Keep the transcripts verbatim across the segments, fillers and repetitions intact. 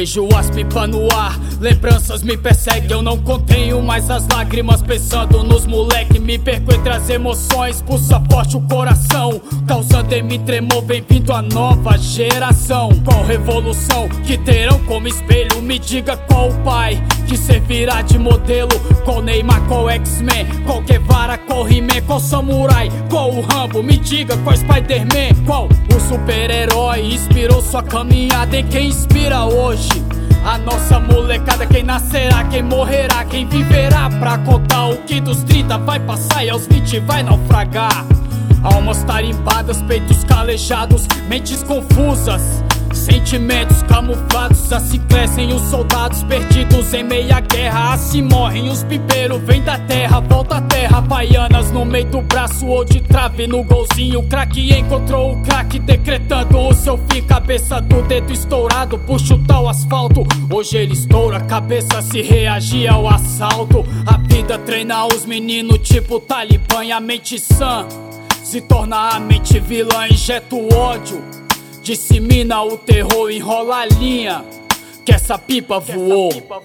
Vejo as pipas no ar, lembranças me perseguem. Eu não contenho mais as lágrimas pensando nos moleque. Me perco entre as emoções, pulsa forte o coração, causando em mim tremor. Bem-vindo à nova geração. Qual revolução que terão como espelho? Me diga qual o pai que servirá de modelo. Qual Neymar, qual X-Men, qual Guevara, qual He-Man, qual Samurai, qual o Rambo? Me diga qual Spider-Man, qual o super-herói inspirou sua caminhada? E quem inspira hoje a nossa molecada? Quem nascerá, quem morrerá, quem viverá pra contar o que dos trinta vai passar e aos vinte vai naufragar? Almas tarimbadas, peitos calejados, mentes confusas, sentimentos camuflados. Assim crescem os soldados perdidos em meia guerra. Assim morrem os pipeiros, vem da terra, volta à terra. Havaianas no meio do braço ou de trave no golzinho. O craque encontrou o craque, decretando o seu fim. Cabeça do dedo estourado por chutar o asfalto. Hoje ele estoura a cabeça se reagir ao assalto. A vida treina os meninos tipo Talibã, e a mente sã se torna a mente vilã. Injeta o ódio, dissemina o terror, enrola a linha que essa pipa voou.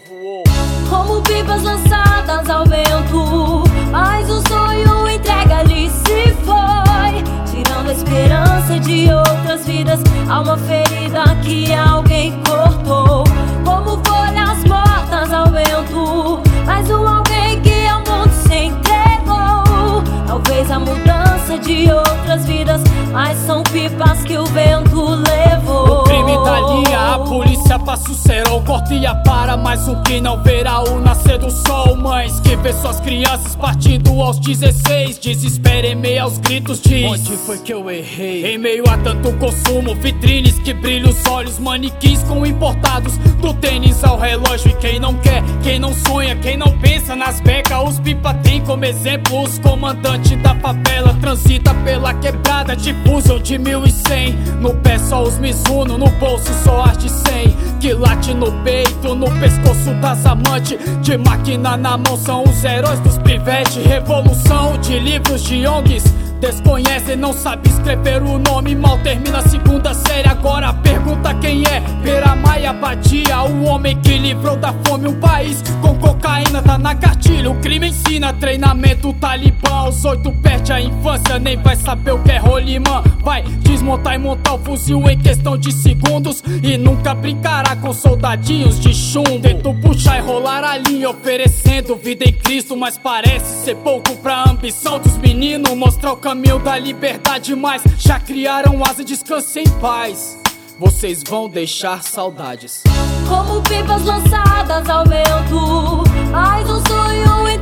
Como pipas lançadas ao vento, mas o sonho entrega-lhe se foi, tirando a esperança de outras vidas. Há uma ferida que alguém cortou. Como folhas mortas ao vento, mas o alguém que ao mundo se entregou. Talvez a mudança de outras vidas, mas são pipas que o vento levou. O crime da linha, a polícia passa o cerol, corta e apara, mas um que não verá o nascer do sol. Mães que vê suas crianças partindo aos dezesseis, desespero em meio aos gritos diz: onde foi que eu errei? Em meio a tanto consumo, vitrines que brilham os olhos, manequins com importados, do tênis ao relógio. E quem não quer, quem não sonha, quem não pensa nas becas, os pipa tem como exemplo os comandantes da favela. Transita pela quebrada, difusam de mil e cem. No pé só os Mizuno, no bolso só as de cem. Que late no peito, no pescoço das amantes, de máquina na mão são os heróis dos pivetes. Revolução de livros de O N Gs, desconhecem, não sabe escrever o nome, mal termina a segunda série. Agora pergunta quem é Peramaia Badia, o homem que livrou da fome um país com cocaína, tá na cartilha. O crime ensina, treinamento Talibã. Aos oito perde a infância, nem vai saber o que é rolimã. Vai desmontar e montar o fuzil em questão de segundos, e nunca brincará com soldadinhos de chumbo. Tento puxar e rolar a linha, oferecendo vida em Cristo, mas parece ser pouco pra ambição dos meninos. Mostrar o caminho da liberdade, mas já criaram asa, descanse em paz, vocês vão deixar saudades. Como pipas lançadas ao vento, mas um sonho